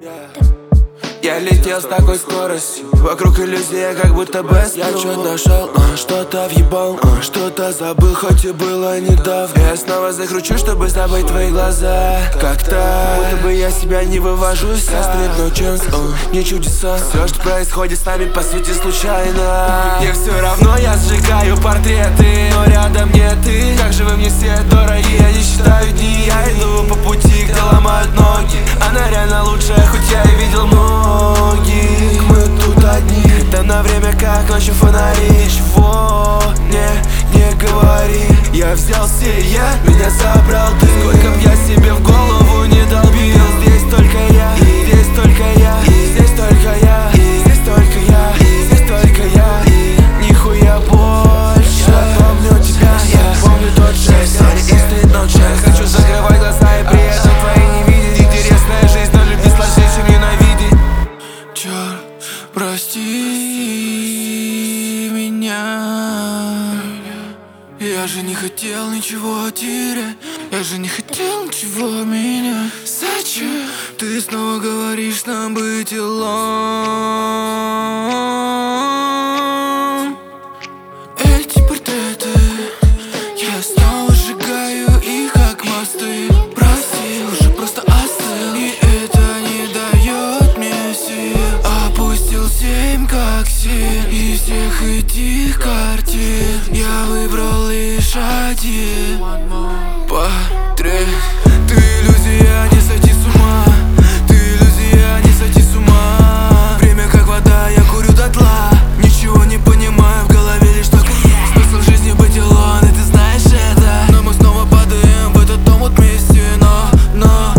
Я летел с такой скоростью, вокруг иллюзия, как будто без. Я что-то нашел, что-то въебал, что-то забыл, хоть и было недавно. Я снова закручу, чтобы забыть твои глаза. Как так, будто бы я себя не вывожусь. Кастрит, но ченс, не чудеса. Все, что происходит с нами, по сути, случайно. Мне все равно, я сжигаю портреты, но рядом нет ты. Как же вы мне все дороги, я не считаю дни. Я иду по пути, где ломают ноги. Она реально лучшая, хоть я и видел многих. Мы тут одни, это на время как ночью фонари. Чего не говори. Я взял сия, меня забрал ты. Сколько б я себе в голову не долбил. Здесь только я, здесь только я, здесь только я, здесь только я, здесь только я. Нихуя больше. Я помню тебя, я помню тот жест. Хочу закрывать глаза и при этом твои не видеть. Интересная жизнь, но любить сложнее, чем ненавидеть. Черт, прости меня. Я же не хотел ничего терять. Я же не хотел ничего менять. Зачем ты снова говоришь нам быть alone? Эти портреты, я снова сжигаю их, как мосты. Прости, уже просто остыл. И это не дает мне сил. Опустил 7 как 7. Из всех этих картин я выбрал лишь один портрет. Ты иллюзия, не сойти с ума. Ты иллюзия, не сойти с ума. Время как вода, я курю дотла. Ничего не понимаю, в голове лишь только смысл жизни быть alone, и ты знаешь это. Но мы снова падаем в этот дом вот вместе. Но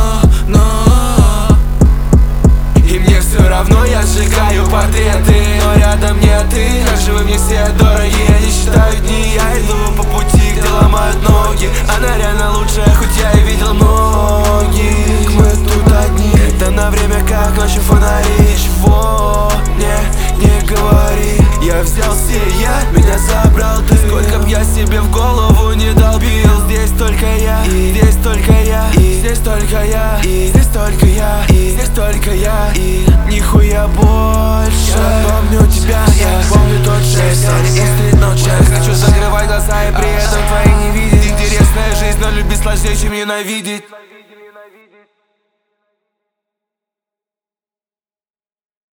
и мне все равно, я сжигаю портреты, но рядом нет ты. Как же вы мне все дороги, я не считаю дни. Я иду по пути, где ломают ноги. Она реально лучшая, хоть я и видел многих. Мы тут одни, это на время как ночью фонари. Чего не говори. Я взял сия, меня забрал ты. Сколько б я себе в голову не долбил. Здесь только я, здесь только я, здесь только я, здесь только я, здесь только я. И нихуя больше. Я помню тебя, я помню тот жест. Хочу закрывать глаза и при этом твои не видеть. Интересная жизнь, но любить сложнее, чем ненавидеть.